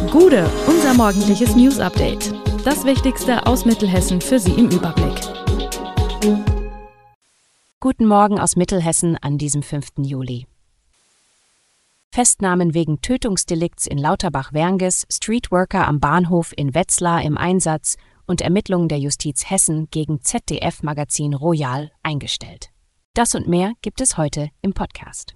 Gude, unser morgendliches News-Update. Das Wichtigste aus Mittelhessen für Sie im Überblick. Guten Morgen aus Mittelhessen an diesem 5. Juli. Festnahmen wegen Tötungsdelikts in Lauterbach-Werngis, Streetworker am Bahnhof in Wetzlar im Einsatz und Ermittlungen der Justiz Hessen gegen ZDF-Magazin Royal eingestellt. Das und mehr gibt es heute im Podcast.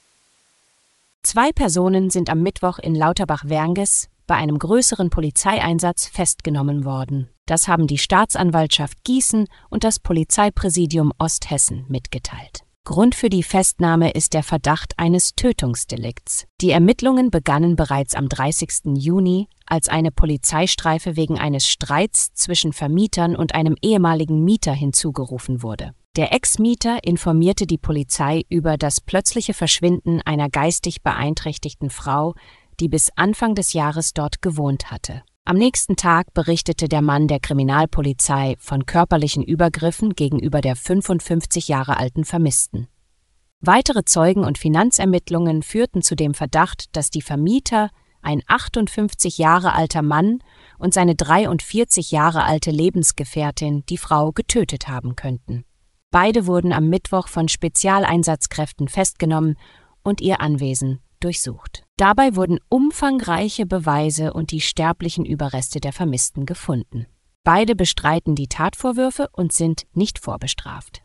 2 Personen sind am Mittwoch in Lauterbach-Werngis bei einem größeren Polizeieinsatz festgenommen worden. Das haben die Staatsanwaltschaft Gießen und das Polizeipräsidium Osthessen mitgeteilt. Grund für die Festnahme ist der Verdacht eines Tötungsdelikts. Die Ermittlungen begannen bereits am 30. Juni, als eine Polizeistreife wegen eines Streits zwischen Vermietern und einem ehemaligen Mieter hinzugerufen wurde. Der Ex-Mieter informierte die Polizei über das plötzliche Verschwinden einer geistig beeinträchtigten Frau, die bis Anfang des Jahres dort gewohnt hatte. Am nächsten Tag berichtete der Mann der Kriminalpolizei von körperlichen Übergriffen gegenüber der 55 Jahre alten Vermissten. Weitere Zeugen- und Finanzermittlungen führten zu dem Verdacht, dass die Vermieter, ein 58 Jahre alter Mann und seine 43 Jahre alte Lebensgefährtin, die Frau getötet haben könnten. Beide wurden am Mittwoch von Spezialeinsatzkräften festgenommen und ihr Anwesen durchsucht. Dabei wurden umfangreiche Beweise und die sterblichen Überreste der Vermissten gefunden. Beide bestreiten die Tatvorwürfe und sind nicht vorbestraft.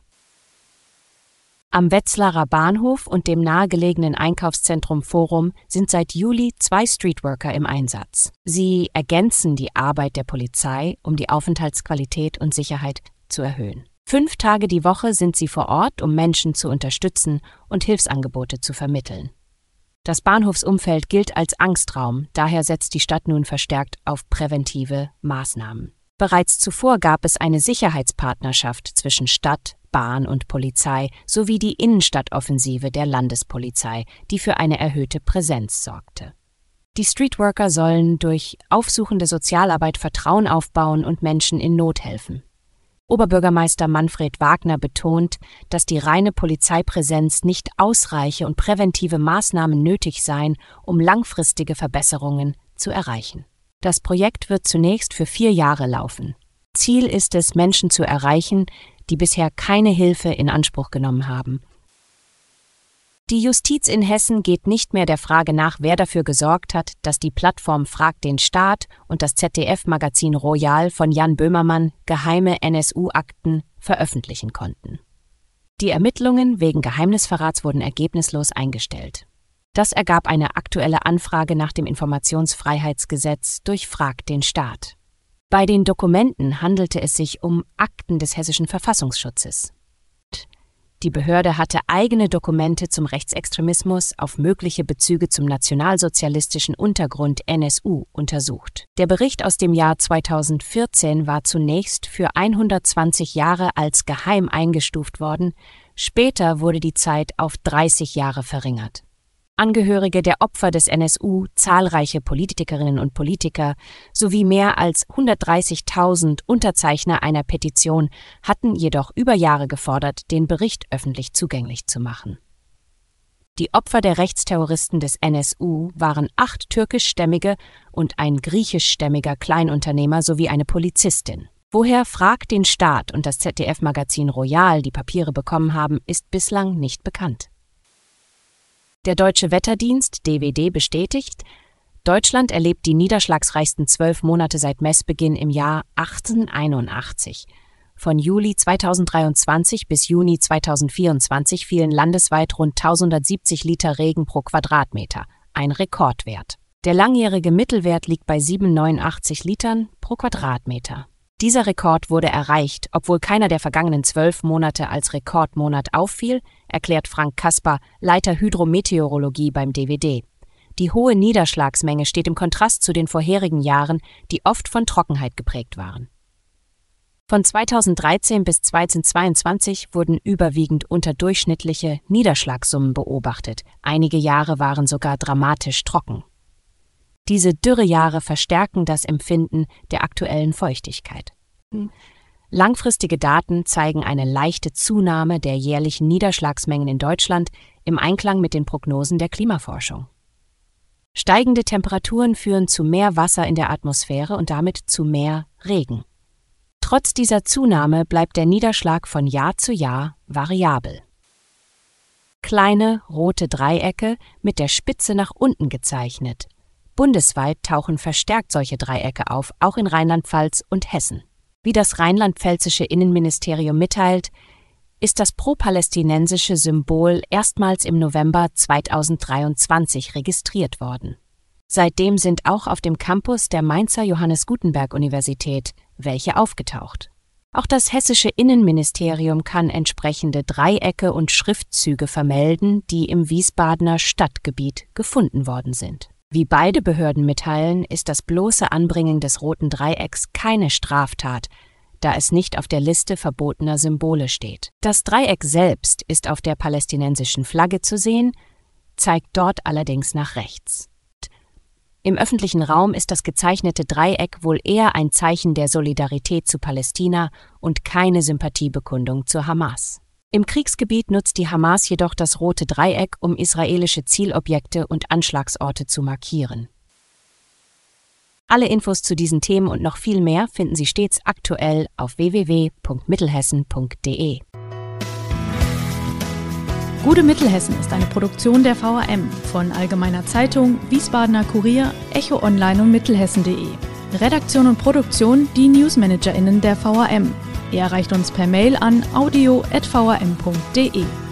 Am Wetzlarer Bahnhof und dem nahegelegenen Einkaufszentrum Forum sind seit Juli 2 Streetworker im Einsatz. Sie ergänzen die Arbeit der Polizei, um die Aufenthaltsqualität und Sicherheit zu erhöhen. 5 Tage die Woche sind sie vor Ort, um Menschen zu unterstützen und Hilfsangebote zu vermitteln. Das Bahnhofsumfeld gilt als Angstraum, daher setzt die Stadt nun verstärkt auf präventive Maßnahmen. Bereits zuvor gab es eine Sicherheitspartnerschaft zwischen Stadt, Bahn und Polizei sowie die Innenstadtoffensive der Landespolizei, die für eine erhöhte Präsenz sorgte. Die Streetworker sollen durch aufsuchende Sozialarbeit Vertrauen aufbauen und Menschen in Not helfen. Oberbürgermeister Manfred Wagner betont, dass die reine Polizeipräsenz nicht ausreiche und präventive Maßnahmen nötig seien, um langfristige Verbesserungen zu erreichen. Das Projekt wird zunächst für 4 Jahre laufen. Ziel ist es, Menschen zu erreichen, die bisher keine Hilfe in Anspruch genommen haben. Die Justiz in Hessen geht nicht mehr der Frage nach, wer dafür gesorgt hat, dass die Plattform Fragt den Staat und das ZDF-Magazin Royal von Jan Böhmermann geheime NSU-Akten veröffentlichen konnten. Die Ermittlungen wegen Geheimnisverrats wurden ergebnislos eingestellt. Das ergab eine aktuelle Anfrage nach dem Informationsfreiheitsgesetz durch Fragt den Staat. Bei den Dokumenten handelte es sich um Akten des hessischen Verfassungsschutzes. Die Behörde hatte eigene Dokumente zum Rechtsextremismus auf mögliche Bezüge zum nationalsozialistischen Untergrund NSU untersucht. Der Bericht aus dem Jahr 2014 war zunächst für 120 Jahre als geheim eingestuft worden, später wurde die Zeit auf 30 Jahre verringert. Angehörige der Opfer des NSU, zahlreiche Politikerinnen und Politiker sowie mehr als 130.000 Unterzeichner einer Petition hatten jedoch über Jahre gefordert, den Bericht öffentlich zugänglich zu machen. Die Opfer der Rechtsterroristen des NSU waren 8 türkischstämmige und ein griechischstämmiger Kleinunternehmer sowie eine Polizistin. Woher Fragt den Staat und das ZDF-Magazin Royal die Papiere bekommen haben, ist bislang nicht bekannt. Der Deutsche Wetterdienst (DWD) bestätigt, Deutschland erlebt die niederschlagsreichsten 12 Monate seit Messbeginn im Jahr 1881. Von Juli 2023 bis Juni 2024 fielen landesweit rund 1170 Liter Regen pro Quadratmeter, ein Rekordwert. Der langjährige Mittelwert liegt bei 789 Litern pro Quadratmeter. Dieser Rekord wurde erreicht, obwohl keiner der vergangenen 12 Monate als Rekordmonat auffiel, erklärt Frank Kasper, Leiter Hydrometeorologie beim DWD. Die hohe Niederschlagsmenge steht im Kontrast zu den vorherigen Jahren, die oft von Trockenheit geprägt waren. Von 2013 bis 2022 wurden überwiegend unterdurchschnittliche Niederschlagssummen beobachtet. Einige Jahre waren sogar dramatisch trocken. Diese Dürrejahre verstärken das Empfinden der aktuellen Feuchtigkeit. Langfristige Daten zeigen eine leichte Zunahme der jährlichen Niederschlagsmengen in Deutschland im Einklang mit den Prognosen der Klimaforschung. Steigende Temperaturen führen zu mehr Wasser in der Atmosphäre und damit zu mehr Regen. Trotz dieser Zunahme bleibt der Niederschlag von Jahr zu Jahr variabel. Kleine rote Dreiecke mit der Spitze nach unten gezeichnet. Bundesweit tauchen verstärkt solche Dreiecke auf, auch in Rheinland-Pfalz und Hessen. Wie das rheinland-pfälzische Innenministerium mitteilt, ist das pro-palästinensische Symbol erstmals im November 2023 registriert worden. Seitdem sind auch auf dem Campus der Mainzer Johannes-Gutenberg-Universität welche aufgetaucht. Auch das hessische Innenministerium kann entsprechende Dreiecke und Schriftzüge vermelden, die im Wiesbadener Stadtgebiet gefunden worden sind. Wie beide Behörden mitteilen, ist das bloße Anbringen des roten Dreiecks keine Straftat, da es nicht auf der Liste verbotener Symbole steht. Das Dreieck selbst ist auf der palästinensischen Flagge zu sehen, zeigt dort allerdings nach rechts. Im öffentlichen Raum ist das gezeichnete Dreieck wohl eher ein Zeichen der Solidarität zu Palästina und keine Sympathiebekundung zur Hamas. Im Kriegsgebiet nutzt die Hamas jedoch das rote Dreieck, um israelische Zielobjekte und Anschlagsorte zu markieren. Alle Infos zu diesen Themen und noch viel mehr finden Sie stets aktuell auf www.mittelhessen.de. Gute Mittelhessen ist eine Produktion der VRM von Allgemeiner Zeitung, Wiesbadener Kurier, Echo Online und Mittelhessen.de. Redaktion und Produktion die NewsmanagerInnen der VRM. Ihr erreicht uns per Mail an audio@vrm.de.